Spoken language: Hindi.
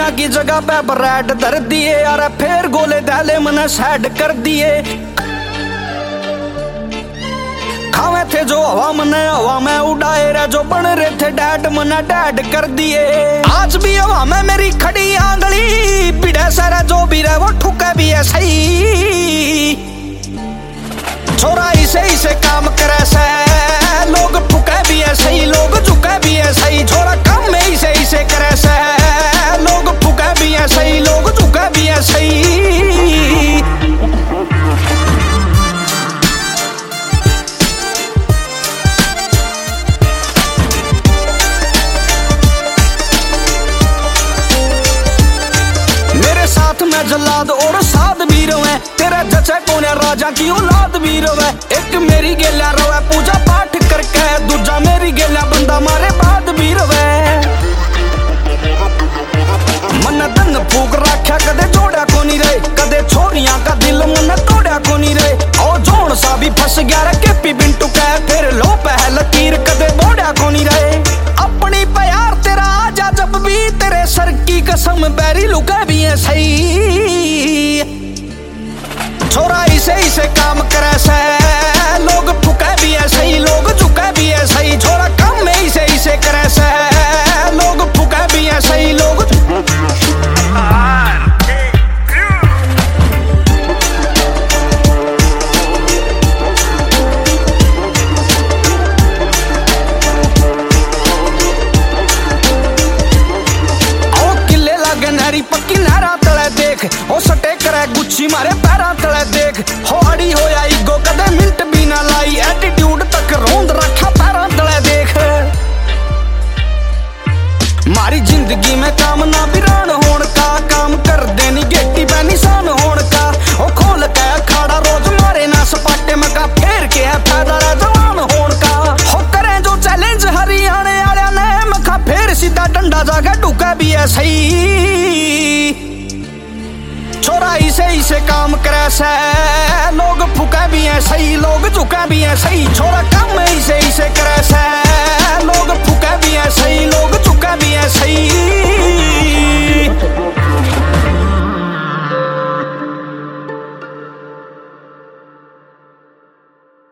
दुनिया की जगह पे ब्रेड धर दिए यार, फिर गोले दाले मने सैड कर दिए। खावे थे जो हवा मने हवा में उड़ाए रे, जो बन रहे थे डैड मने डैड कर दिए। आज भी हवा में मेरी खड़ी आंगली, पीड़े सारा जो भी रहे वो ठुके भी है सही। छोरा इसे काम करे से, लोग फुके भी है सही, लोग झुके भी है सही। छोरा काम में इसे करे से, लोग फुके भी है सही, लोग झुके भी है सही। मेरे साथ में जल्लाद और साध भी रोए, तेरा जचा कौन है राजा की औलाद भी रोए। एक मेरी गेला रोए पूजा पाठ करके, दूजा मेरी गेला बंदा मारे बाद भी रोए। मन दंग फूक रखा कदे जोड़ा को नहीं रहे, कदे छोरियां का दिल मन तोड़ा को नहीं रहे। और जोन सा भी फंस गया रे केपी बिंटू कह, फिर लो पहल तीर कदे बोड़ा को नहीं रहे। अपनी प्यार तेरा आजा जब भी, तेरे सर की कसम बैरी लुका भी है सही। छोरा इसे काम करे से, लोग फुके भी है सही, लोग झुके भी है सही। छोरा काम में इसे करे से, लोग फुके भी है सही, लोग पक्की नहरा तले देख, ओ सटे करे गुच्छी मारे पैरा तले देख। हो अड़ी होया ईगो कदे मिनट भी ना लाई, एटीट्यूड तक रोंद रखा पैरा तले देख। मारी जिंदगी में काम ना बिरान होन का, काम कर देनी गेटी पे निशान होन का। ओ खोल के खाड़ा रोज मारे ना सपाटे में का, फेर के है फायदा रे जवान होन का। हो करे जो चैलेंज हरियाणे वाले ने मखा, फेर सीधा डंडा जाके ढुका भी है सही। छोरा इसे काम करे से, लोग फुके भी है सही, लोग झुके भी है सही। छोरा काम में इसे